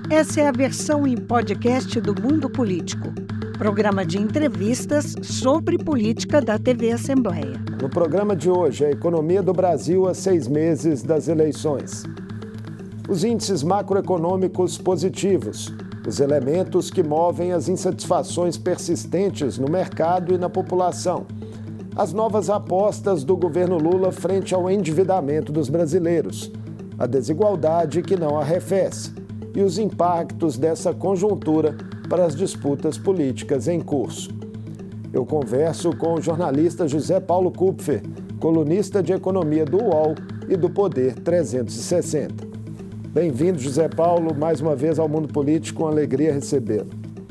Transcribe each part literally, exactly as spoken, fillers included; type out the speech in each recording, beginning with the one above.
Essa é a versão em podcast do Mundo Político, programa de entrevistas sobre política da T V Assembleia. No programa de hoje, a economia do Brasil a seis meses das eleições. Os índices macroeconômicos positivos, os elementos que movem as insatisfações persistentes no mercado e na população, as novas apostas do governo Lula frente ao endividamento dos brasileiros, a desigualdade que não arrefece e os impactos dessa conjuntura para as disputas políticas em curso. Eu converso com o jornalista José Paulo Kupfer, colunista de economia do U O L e do Poder trezentos e sessenta. Bem-vindo, José Paulo, mais uma vez ao Mundo Político, uma alegria recebê-lo.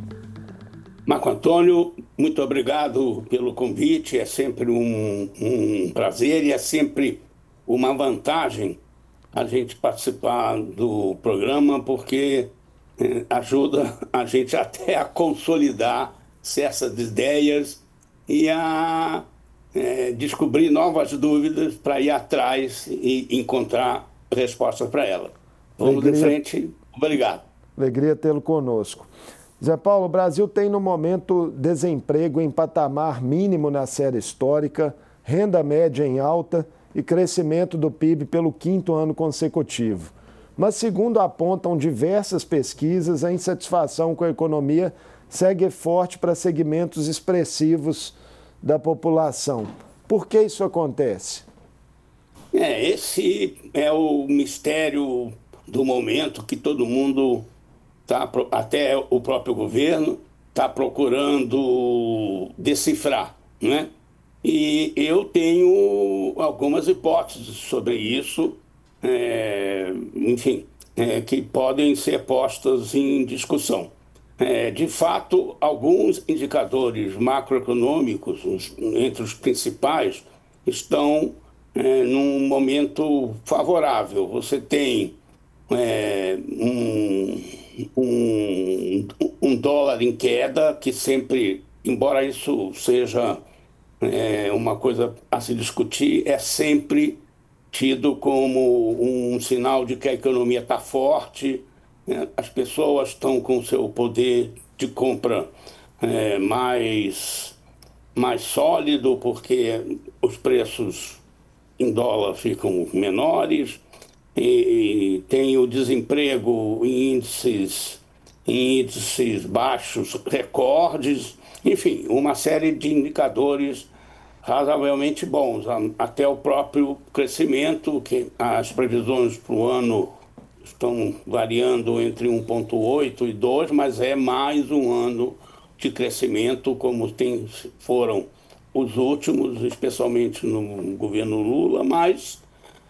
Marco Antônio, muito obrigado pelo convite, é sempre um, um prazer e é sempre uma vantagem a gente participar do programa, porque eh, ajuda a gente até a consolidar certas ideias e a eh, descobrir novas dúvidas para ir atrás e encontrar respostas para elas. Vamos Alegria. de frente. Obrigado. Alegria tê-lo conosco. Zé Paulo, o Brasil tem no momento desemprego em patamar mínimo na série histórica, renda média em alta e crescimento do P I B pelo quinto ano consecutivo. Mas, segundo apontam diversas pesquisas, a insatisfação com a economia segue forte para segmentos expressivos da população. Por que isso acontece? É, esse é o mistério do momento que todo mundo, tá, até o próprio governo, está procurando decifrar, né? E eu tenho algumas hipóteses sobre isso, é, enfim, é, que podem ser postas em discussão. É, de fato, alguns indicadores macroeconômicos, os, entre os principais, estão é, num momento favorável. Você tem é, um, um, um dólar em queda, que sempre, embora isso seja É uma coisa a se discutir, é sempre tido como um sinal de que a economia está forte, né? As pessoas estão com o seu poder de compra é, mais, mais sólido, porque os preços em dólar ficam menores, e tem o desemprego em índices, em índices baixos, recordes, enfim, uma série de indicadores razoavelmente bons, até o próprio crescimento, que as previsões para o ano estão variando entre um vírgula oito e dois, mas é mais um ano de crescimento, como tem, foram os últimos, especialmente no governo Lula, mas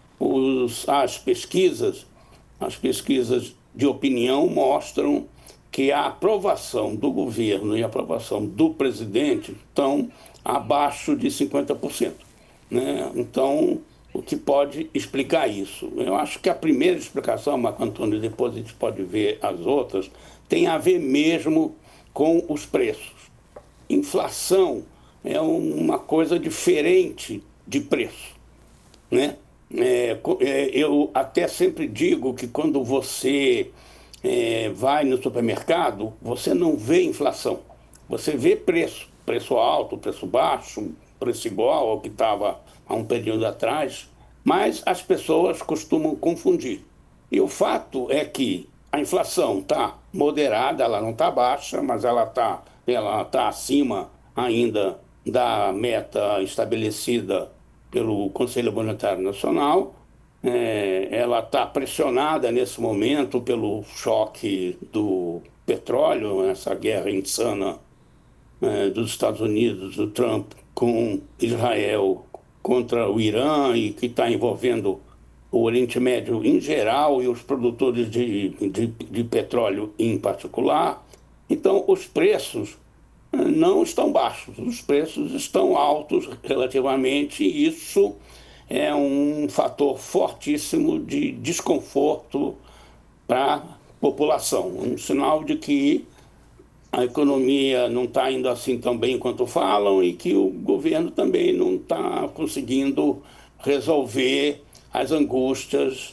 os, as pesquisas, as pesquisas de opinião mostram que a aprovação do governo e a aprovação do presidente estão abaixo de cinquenta por cento. Né? Então, o que pode explicar isso? Eu acho que a primeira explicação, Marco Antônio, depois a gente pode ver as outras, tem a ver mesmo com os preços. Inflação é uma coisa diferente de preço. Né? É, eu até sempre digo que quando você é, vai no supermercado, você não vê inflação, você vê preço. Preço alto, preço baixo, preço igual ao que estava há um período atrás, mas as pessoas costumam confundir. E o fato é que a inflação está moderada, ela não está baixa, mas ela está ela tá acima ainda da meta estabelecida pelo Conselho Monetário Nacional. É, ela está pressionada nesse momento pelo choque do petróleo, essa guerra insana É, dos Estados Unidos, do Trump, com Israel contra o Irã, e que está envolvendo o Oriente Médio em geral e os produtores de, de, de petróleo em particular. Então, os preços não estão baixos, os preços estão altos relativamente, e isso é um fator fortíssimo de desconforto para a população, um sinal de que a economia não está indo assim tão bem quanto falam e que o governo também não está conseguindo resolver as angústias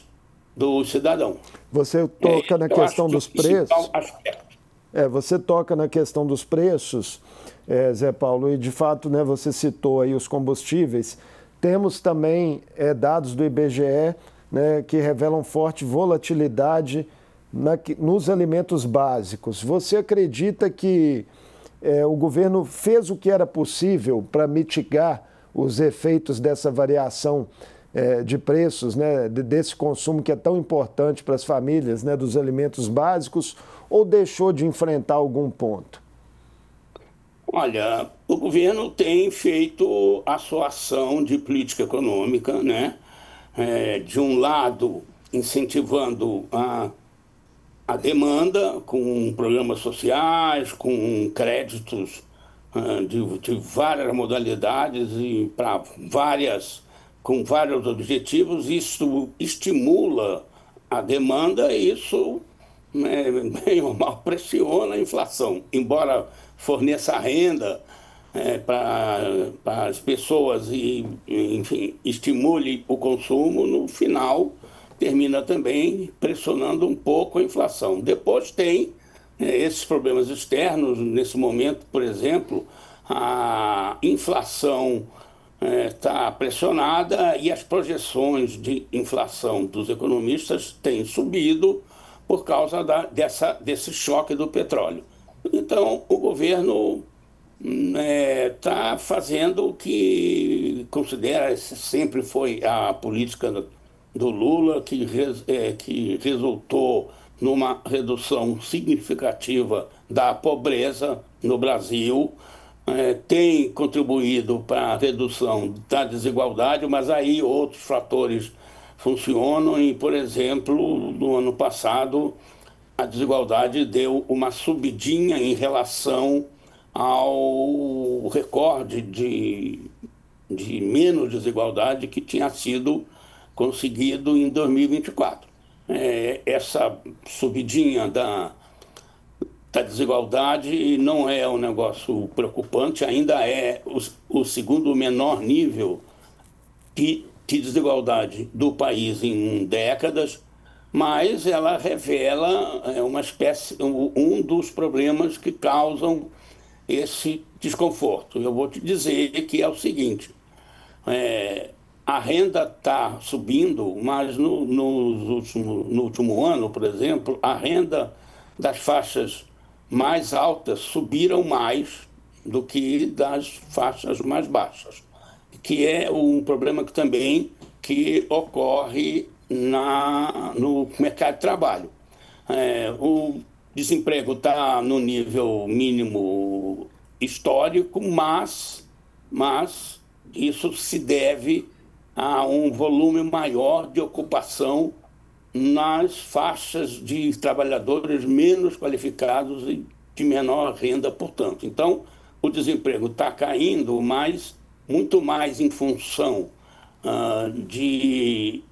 do cidadão. Você toca é, na questão dos preços. Aspecto. É, você toca na questão dos preços, é, Zé Paulo, e de fato, né, você citou aí os combustíveis. Temos também é, dados do I B G E, né, que revelam forte volatilidade na, nos alimentos básicos. Você acredita que é, o governo fez o que era possível para mitigar os efeitos dessa variação é, de preços, né, desse consumo que é tão importante para as famílias, né, dos alimentos básicos, ou deixou de enfrentar algum ponto? Olha, o governo tem feito a sua ação de política econômica, né? É, de um lado, incentivando a, a demanda com programas sociais, com créditos uh, de, de várias modalidades e para várias, com vários objetivos. Isso estimula a demanda e isso, né, bem ou mal, pressiona a inflação, embora forneça renda é, para as pessoas e, enfim, estimule o consumo, no final termina também pressionando um pouco a inflação. Depois tem é, esses problemas externos. Nesse momento, por exemplo, a inflação está é, pressionada e as projeções de inflação dos economistas têm subido por causa da, dessa, desse choque do petróleo. Então, o governo está é, fazendo o que considera, sempre foi a política do Lula, que, é, que resultou numa redução significativa da pobreza no Brasil, é, tem contribuído para a redução da desigualdade, mas aí outros fatores funcionam e, por exemplo, no ano passado, a desigualdade deu uma subidinha em relação ao recorde de, de menos desigualdade que tinha sido conseguido em dois mil e vinte e quatro. É, essa subidinha da, da desigualdade não é um negócio preocupante, ainda é o, o segundo menor nível de, de desigualdade do país em décadas, mas ela revela uma espécie, um dos problemas que causam esse desconforto. Eu vou te dizer que é o seguinte, é, a renda está subindo, mas no, no, último, no último ano, por exemplo, a renda das faixas mais altas subiram mais do que das faixas mais baixas, que é um problema que também que ocorre Na, no mercado de trabalho. É, o desemprego está no nível mínimo histórico, mas, mas isso se deve a um volume maior de ocupação nas faixas de trabalhadores menos qualificados e de menor renda, portanto. Então, o desemprego está caindo, mas muito mais em função uh, de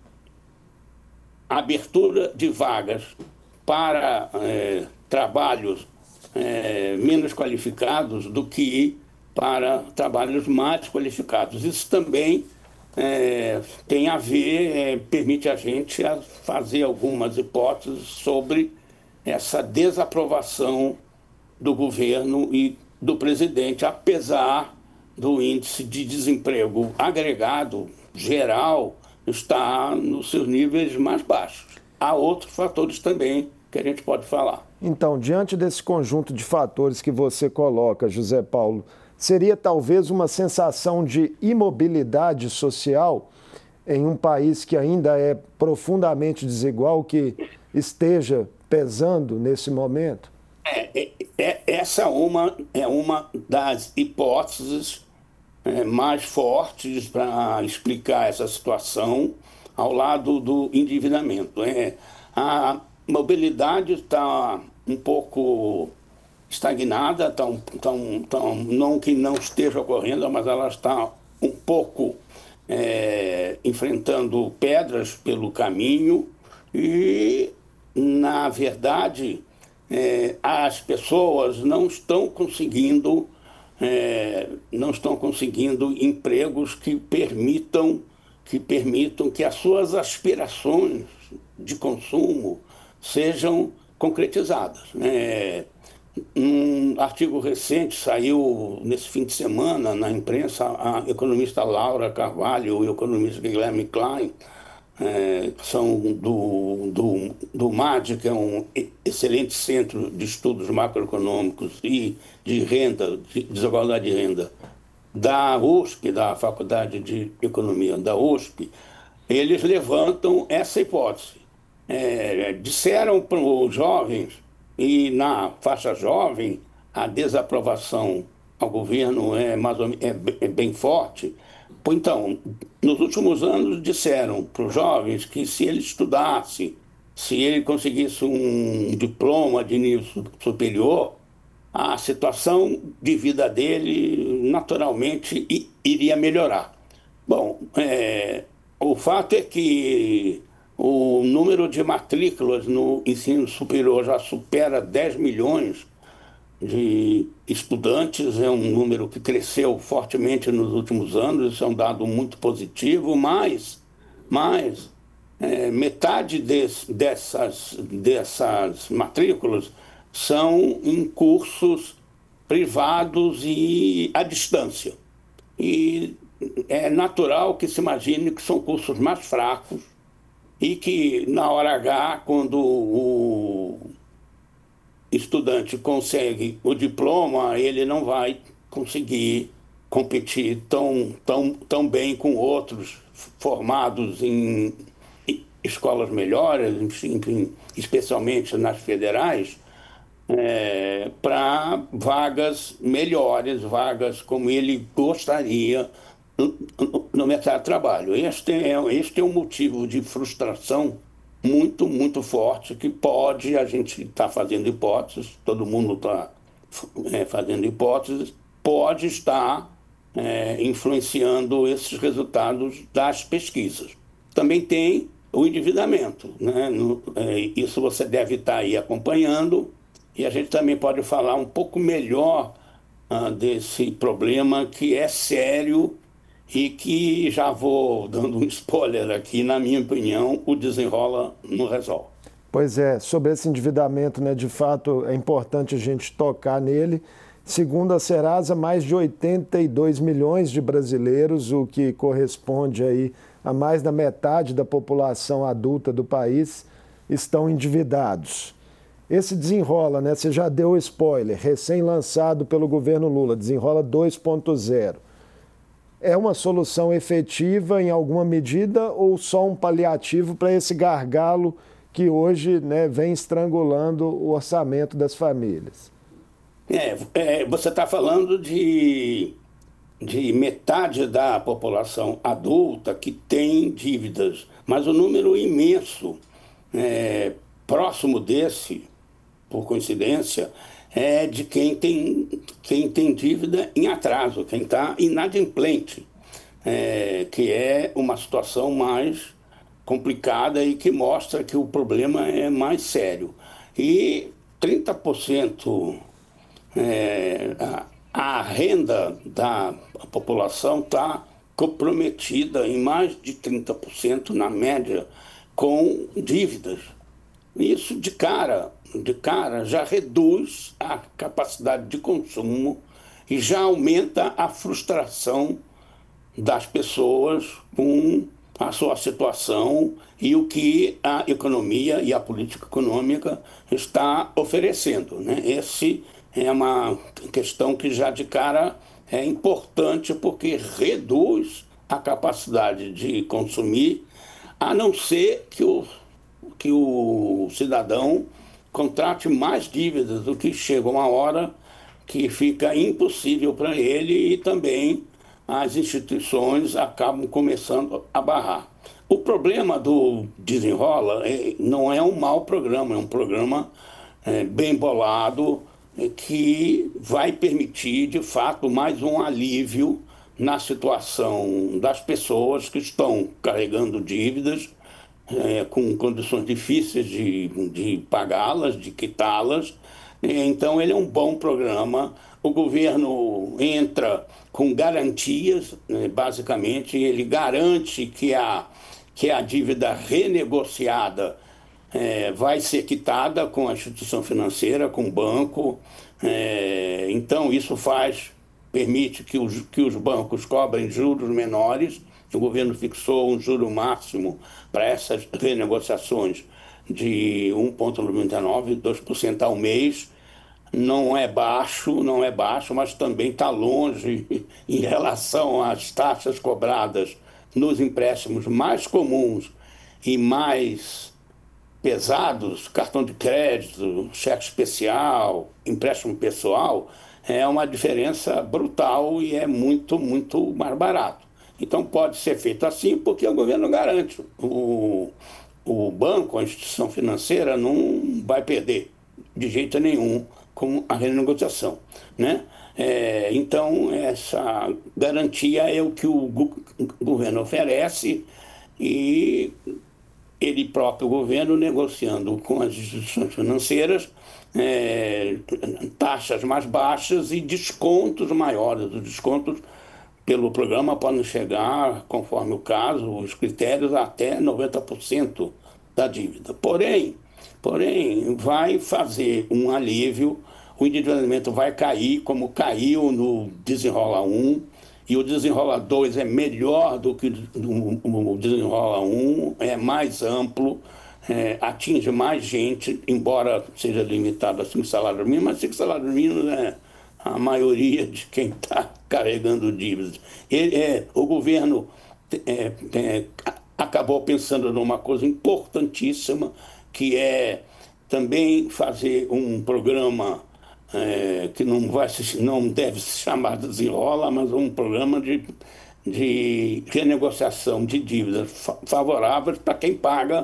abertura de vagas para é, trabalhos é, menos qualificados do que para trabalhos mais qualificados. Isso também é, tem a ver, é, permite a gente a fazer algumas hipóteses sobre essa desaprovação do governo e do presidente, apesar do índice de desemprego agregado, geral, está nos seus níveis mais baixos. Há outros fatores também que a gente pode falar. Então, diante desse conjunto de fatores que você coloca, José Paulo, seria talvez uma sensação de imobilidade social em um país que ainda é profundamente desigual, que esteja pesando nesse momento? É, é, é, essa é uma, é uma das hipóteses É, mais fortes para explicar essa situação ao lado do endividamento. É, a mobilidade está um pouco estagnada, tá um, tá um, tá um, não que não esteja ocorrendo, mas ela está um pouco é, enfrentando pedras pelo caminho e, na verdade, é, as pessoas não estão conseguindo É, não estão conseguindo empregos que permitam, que permitam que as suas aspirações de consumo sejam concretizadas. É, um artigo recente saiu nesse fim de semana na imprensa, a economista Laura Carvalho e o economista Guilherme Klein, é, que são do, do, do M A D, que é um excelente centro de estudos macroeconômicos e de renda, de desigualdade de renda, da U S P, da Faculdade de Economia da U S P, eles levantam essa hipótese. É, disseram para os jovens, e na faixa jovem a desaprovação ao governo é, mais ou, é, é bem forte. Então, nos últimos anos disseram para os jovens que se ele estudasse, se ele conseguisse um diploma de nível superior, a situação de vida dele naturalmente iria melhorar. Bom, é, o fato é que o número de matrículas no ensino superior já supera dez milhões de estudantes, é um número que cresceu fortemente nos últimos anos, isso é um dado muito positivo, mas, mas é, metade desse, dessas, dessas matrículas são em cursos privados e à distância. E é natural que se imagine que são cursos mais fracos e que, na hora H, quando o estudante consegue o diploma, ele não vai conseguir competir tão, tão, tão bem com outros formados em escolas melhores, enfim, especialmente nas federais, é, para vagas melhores, vagas como ele gostaria no, no mercado de trabalho. Este é, este é um motivo de frustração muito, muito forte, que pode, a gente está fazendo hipóteses, todo mundo está é, fazendo hipóteses, pode estar é, influenciando esses resultados das pesquisas. Também tem o endividamento, né? No, é, isso você deve estar aí acompanhando, e a gente também pode falar um pouco melhor ah, desse problema que é sério e que, já vou dando um spoiler aqui, na minha opinião, o Desenrola não resolve. Pois é, sobre esse endividamento, né, de fato é importante a gente tocar nele. Segundo a Serasa, mais de oitenta e dois milhões de brasileiros, o que corresponde aí a mais da metade da população adulta do país, estão endividados. Esse Desenrola, né, você já deu o spoiler, recém-lançado pelo governo Lula, Desenrola dois ponto zero. É uma solução efetiva em alguma medida ou só um paliativo para esse gargalo que hoje, né, vem estrangulando o orçamento das famílias? É, é, você está falando de, de metade da população adulta que tem dívidas, mas o número imenso, é, próximo desse, por coincidência, é de quem tem, quem tem dívida em atraso, quem está inadimplente, é, que é uma situação mais complicada e que mostra que o problema é mais sério. E trinta por cento é, a, a renda da população está comprometida em mais de trinta por cento, na média, com dívidas. Isso de cara, de cara já reduz a capacidade de consumo e já aumenta a frustração das pessoas com a sua situação e o que a economia e a política econômica está oferecendo, né? Esse é uma questão que já de cara é importante, porque reduz a capacidade de consumir, a não ser que o, que o cidadão contrate mais dívidas, o que chega uma hora que fica impossível para ele, e também as instituições acabam começando a barrar. O problema do Desenrola é, não é um mau programa, é um programa é, bem bolado, é, que vai permitir, de fato, mais um alívio na situação das pessoas que estão carregando dívidas, é, com condições difíceis de, de pagá-las, de quitá-las. Então, ele é um bom programa. O governo entra com garantias, né? Basicamente, ele garante que a, que a dívida renegociada é, vai ser quitada com a instituição financeira, com o banco. É, então, isso faz, permite que os, que os bancos cobrem juros menores. O governo fixou um juro máximo para essas renegociações de um vírgula noventa e nove, dois por cento ao mês. Não é baixo, não é baixo, mas também está longe em relação às taxas cobradas nos empréstimos mais comuns e mais pesados, cartão de crédito, cheque especial, empréstimo pessoal, é uma diferença brutal e é muito, muito mais barato. Então pode ser feito assim porque o governo garante. O, o banco, a instituição financeira, não vai perder de jeito nenhum com a renegociação, né? É, então, essa garantia é o que o governo oferece e ele próprio, o governo, negociando com as instituições financeiras é, taxas mais baixas e descontos maiores. Os descontos pelo programa podem chegar, conforme o caso, os critérios, até noventa por cento da dívida. Porém, porém, vai fazer um alívio, o endividamento vai cair, como caiu no Desenrola um, e o Desenrola dois é melhor do que o Desenrola um, é mais amplo, é, atinge mais gente, embora seja limitado a cinco salários mínimos, mas cinco salários mínimos é a maioria de quem está carregando dívidas. Ele, é, o governo é, é, acabou pensando numa coisa importantíssima, que é também fazer um programa é, que não, vai se, não deve se chamar de Desenrola, mas um programa de, de renegociação de dívidas favoráveis para quem paga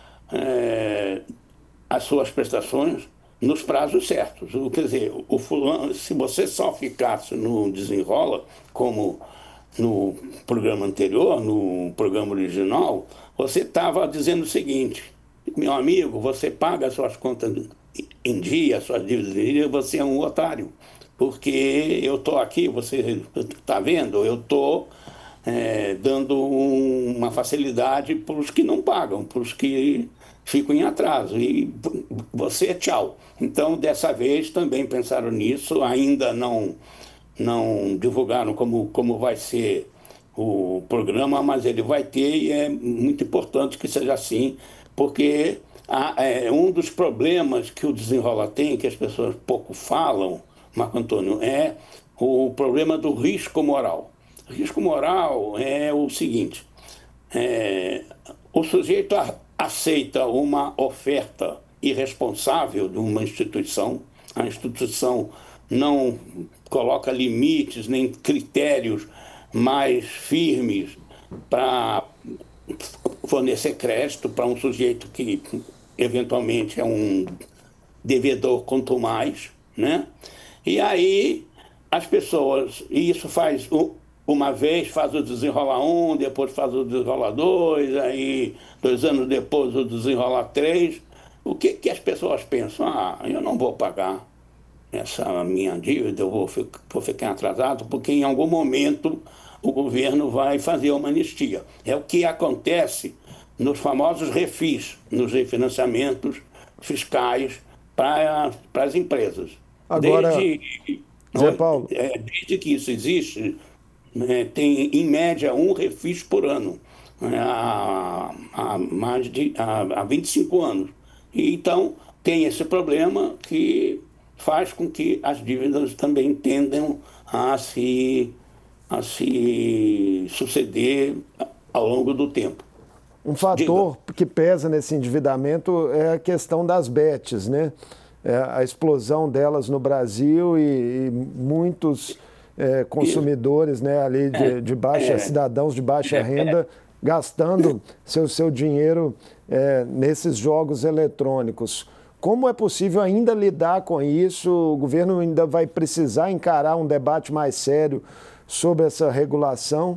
é, as suas prestações nos prazos certos. Quer dizer, o fulano, se você só ficasse no Desenrola, como no programa anterior, no programa original, você estava dizendo o seguinte: meu amigo, você paga as suas contas em dia, as suas dívidas em dia, você é um otário, porque eu estou aqui, você está vendo, eu estou é, dando um, uma facilidade para os que não pagam, para os que ficam em atraso, e você é tchau. Então, dessa vez, também pensaram nisso, ainda não, não divulgaram como, como vai ser o programa, mas ele vai ter, e é muito importante que seja assim, porque há, é, um dos problemas que o Desenrola tem, que as pessoas pouco falam, Marco Antônio, é o problema do risco moral. O risco moral é o seguinte: é, o sujeito aceita uma oferta irresponsável de uma instituição, a instituição não coloca limites nem critérios mais firmes para fornecer crédito para um sujeito que eventualmente é um devedor quanto mais, né? E aí as pessoas, e isso faz uma vez, faz o Desenrola um, depois faz o Desenrola dois, aí dois anos depois o Desenrola três. O que, que as pessoas pensam? Ah, eu não vou pagar essa minha dívida, eu vou, vou ficar atrasado, porque em algum momento o governo vai fazer uma anistia. É o que acontece nos famosos refis, nos refinanciamentos fiscais para as empresas. Agora, desde, Zé Paulo, é, desde que isso existe, né, tem em média um refis por ano, né, há, há mais de há, há vinte e cinco anos. E, então tem esse problema que faz com que as dívidas também tendam a se, a se suceder ao longo do tempo. Um fator Diga. que pesa nesse endividamento é a questão das bets, né? É a explosão delas no Brasil e, e muitos é, consumidores, né, ali de, de baixa, é. cidadãos de baixa renda, gastando seu, seu dinheiro é, nesses jogos eletrônicos. Como é possível ainda lidar com isso? O governo ainda vai precisar encarar um debate mais sério sobre essa regulação?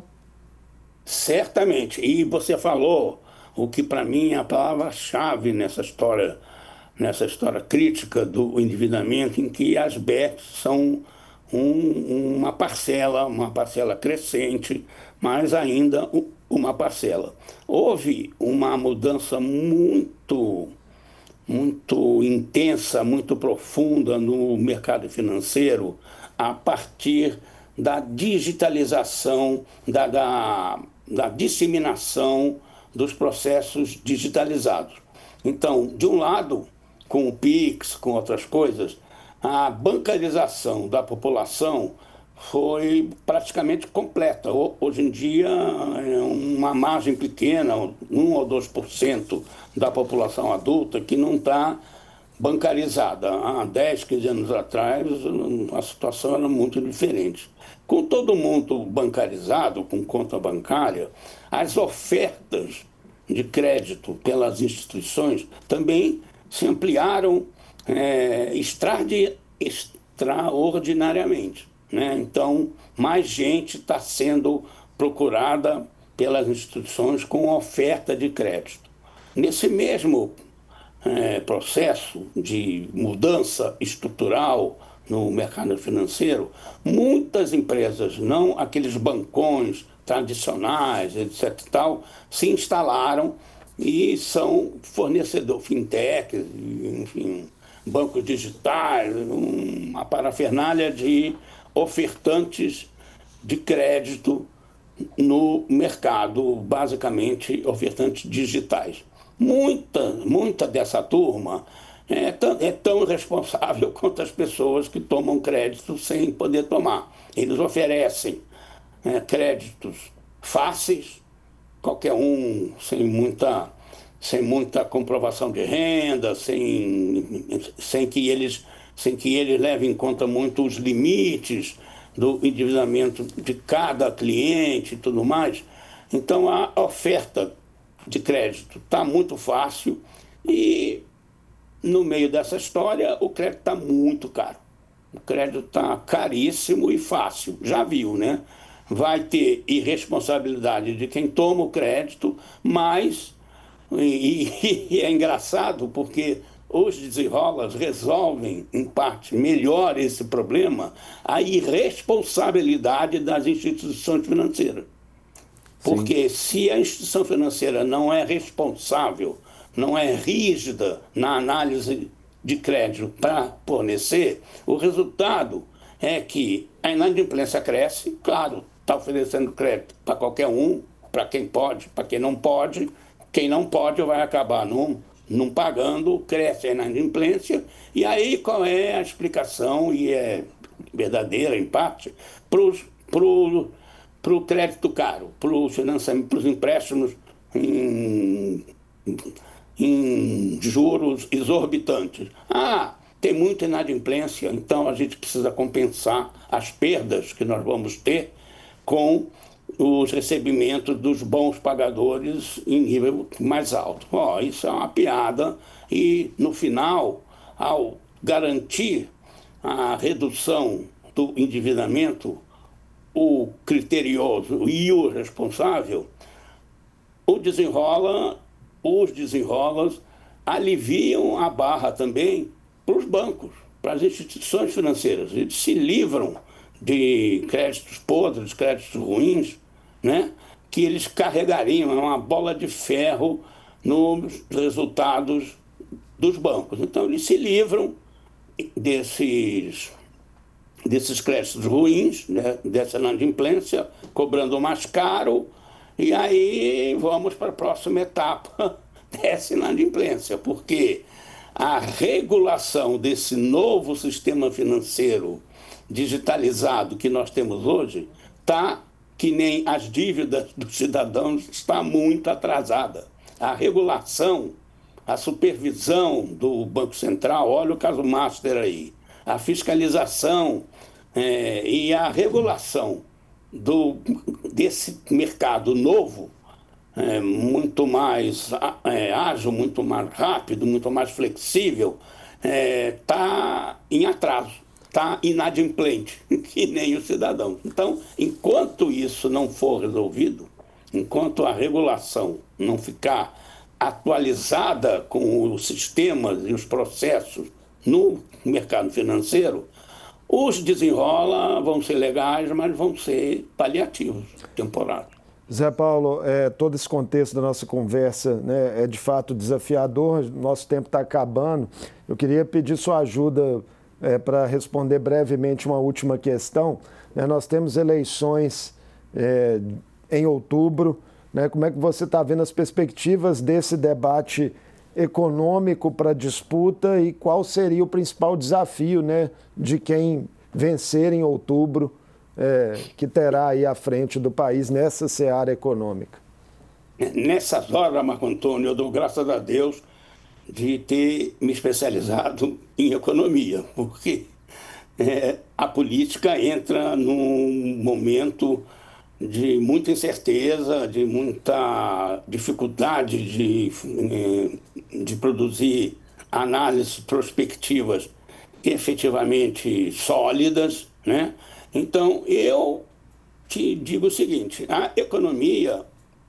Certamente. E você falou o que para mim é a palavra-chave nessa história, nessa história crítica do endividamento, em que as bets são um, uma parcela, uma parcela crescente, mas ainda uma parcela. Houve uma mudança muito muito intensa, muito profunda no mercado financeiro a partir da digitalização, da, da, da disseminação dos processos digitalizados. Então, de um lado, com o Pix, com outras coisas, a bancarização da população foi praticamente completa. Hoje em dia, é uma margem pequena, um ou dois por cento da população adulta que não está bancarizada. Há dez, quinze anos atrás, a situação era muito diferente. Com todo mundo bancarizado, com conta bancária, as ofertas de crédito pelas instituições também se ampliaram é, extraordinariamente. Né? Então, mais gente está sendo procurada pelas instituições com oferta de crédito. Nesse mesmo é, processo de mudança estrutural no mercado financeiro, muitas empresas, não aqueles bancões tradicionais, etc e tal, se instalaram e são fornecedores, fintechs, enfim, bancos digitais, uma parafernália de ofertantes de crédito no mercado, basicamente ofertantes digitais. Muita, muita dessa turma é tão, é tão irresponsável quanto as pessoas que tomam crédito sem poder tomar. Eles oferecem é, créditos fáceis, qualquer um, sem muita, sem muita comprovação de renda, sem, sem, que eles, sem que eles levem em conta muito os limites do endividamento de cada cliente e tudo mais. Então, a oferta de crédito está muito fácil e, no meio dessa história, o crédito está muito caro. O crédito está caríssimo e fácil. Já viu, né? Vai ter irresponsabilidade de quem toma o crédito, mas... E, e é engraçado porque os desenrolas resolvem, em parte, melhor esse problema, a irresponsabilidade das instituições financeiras. Porque Sim. se a instituição financeira não é responsável, não é rígida na análise de crédito para fornecer, o resultado é que a inadimplência cresce, claro, está oferecendo crédito para qualquer um, para quem pode, para quem não pode. Quem não pode vai acabar não, não pagando, cresce a inadimplência. E aí qual é a explicação, e é verdadeira em parte, para o crédito caro, para os financiamentos, para os empréstimos em, em juros exorbitantes. Ah, tem muita inadimplência, então a gente precisa compensar as perdas que nós vamos ter com os recebimentos dos bons pagadores em nível mais alto. Oh, isso é uma piada e, no final, ao garantir a redução do endividamento, o criterioso e o responsável, o desenrola, os desenrolas aliviam a barra também para os bancos, para as instituições financeiras. Eles se livram de créditos podres, créditos ruins, né? Que eles carregariam, é uma bola de ferro nos resultados dos bancos. Então, eles se livram desses, desses créditos ruins, né? Dessa inadimplência, cobrando mais caro, e aí vamos para a próxima etapa dessa inadimplência, porque a regulação desse novo sistema financeiro digitalizado que nós temos hoje está, que nem as dívidas dos cidadãos, está muito atrasada. A regulação, a supervisão do Banco Central, olha o caso Master aí, a fiscalização é, e a regulação do, desse mercado novo, é, muito mais é, ágil, muito mais rápido, muito mais flexível, está é, em atraso. Está inadimplente, que nem o cidadão. Então, enquanto isso não for resolvido, enquanto a regulação não ficar atualizada com os sistemas e os processos no mercado financeiro, os desenrola vão ser legais, mas vão ser paliativos, temporários. Zé Paulo, é, todo esse contexto da nossa conversa, né, é de fato desafiador, nosso tempo está acabando. Eu queria pedir sua ajuda é, para responder brevemente uma última questão. Né, nós temos eleições é, em outubro, né, como é que você está vendo as perspectivas desse debate econômico para a disputa e qual seria o principal desafio, né, de quem vencer em outubro, É, que terá aí à frente do país nessa seara econômica? Nessas horas, Marco Antônio, eu dou graças a Deus de ter me especializado em economia, porque é, a política entra num momento de muita incerteza, de muita dificuldade de, de produzir análises prospectivas efetivamente sólidas, né? Então, eu te digo o seguinte, a economia,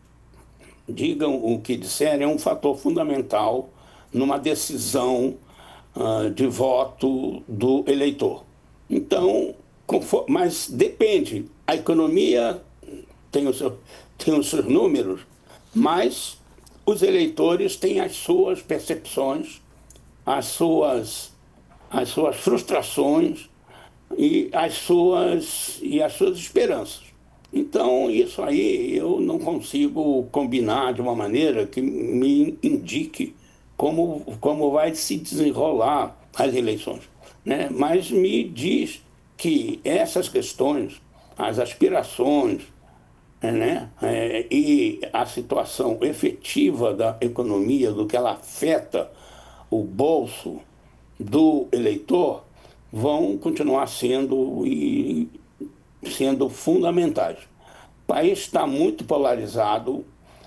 digam o que disserem, é um fator fundamental numa decisão uh, de voto do eleitor. Então, conforme, mas depende, a economia tem, o seu, tem os seus números, mas os eleitores têm as suas percepções, as suas, as suas frustrações, e as suas e as suas esperanças. Então, isso aí eu não consigo combinar de uma maneira que me indique como, como vai se desenrolar as eleições, né? Mas me diz que essas questões, as aspirações, né, é, e a situação efetiva da economia, do que ela afeta o bolso do eleitor, vão continuar sendo, e, sendo fundamentais. O país está muito polarizado,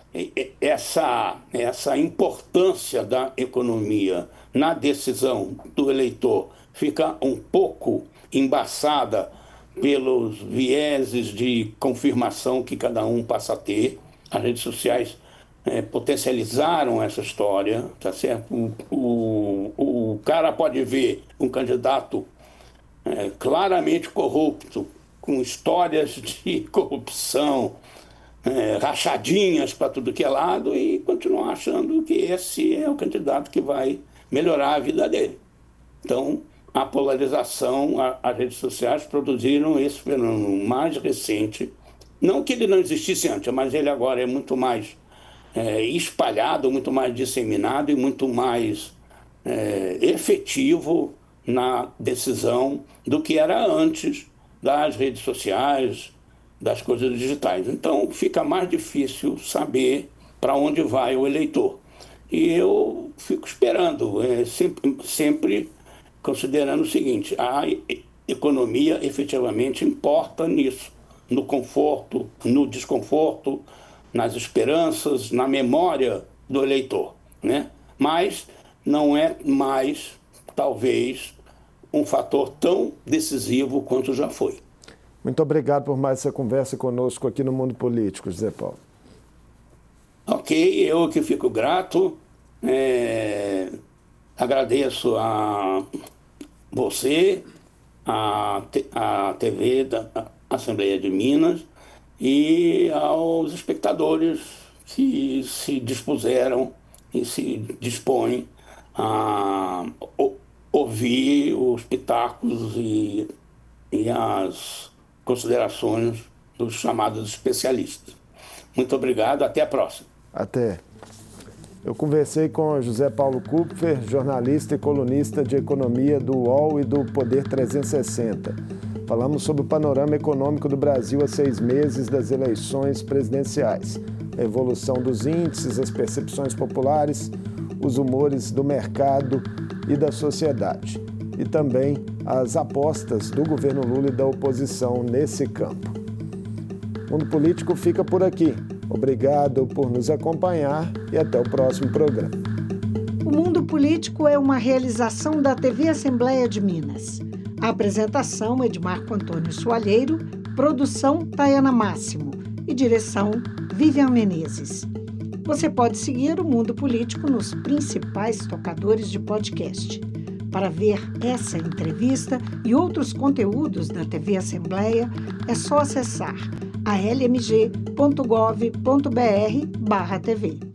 essa, essa importância da economia na decisão do eleitor fica um pouco embaçada pelos vieses de confirmação que cada um passa a ter. As redes sociais é, potencializaram essa história, tá certo? O, o, o cara pode ver um candidato é, claramente corrupto, com histórias de corrupção, é, rachadinhas para tudo que é lado, e continuar achando que esse é o candidato que vai melhorar a vida dele. Então, a polarização, a, as redes sociais produziram esse fenômeno mais recente. Não que ele não existisse antes, mas ele agora é muito mais é, espalhado, muito mais disseminado e muito mais é, efetivo na decisão do que era antes das redes sociais, das coisas digitais. Então, fica mais difícil saber para onde vai o eleitor. E eu fico esperando, é, sempre, sempre considerando o seguinte: a economia efetivamente importa nisso, no conforto, no desconforto, nas esperanças, na memória do eleitor, né? Mas não é mais, talvez, um fator tão decisivo quanto já foi. Muito obrigado por mais essa conversa conosco aqui no Mundo Político, José Paulo. Ok, eu que fico grato. É, agradeço a você, a, a T V da Assembleia de Minas e aos espectadores que se dispuseram e se dispõem a ouvir os pitacos e, e as considerações dos chamados especialistas. Muito obrigado, até a próxima. Até. Eu conversei com José Paulo Kupfer, jornalista e colunista de economia do U O L e do Poder trezentos e sessenta. Falamos sobre o panorama econômico do Brasil a seis meses das eleições presidenciais, a evolução dos índices, as percepções populares, os humores do mercado e da sociedade, e também as apostas do governo Lula e da oposição nesse campo. O Mundo Político fica por aqui. Obrigado por nos acompanhar e até o próximo programa. O Mundo Político é uma realização da T V Assembleia de Minas. A apresentação é de Marco Antônio Soalheiro, produção Tayana Máximo e direção Vivian Menezes. Você pode seguir o Mundo Político nos principais tocadores de podcast. Para ver essa entrevista e outros conteúdos da T V Assembleia, é só acessar a l m g ponto gov ponto b r barra t v.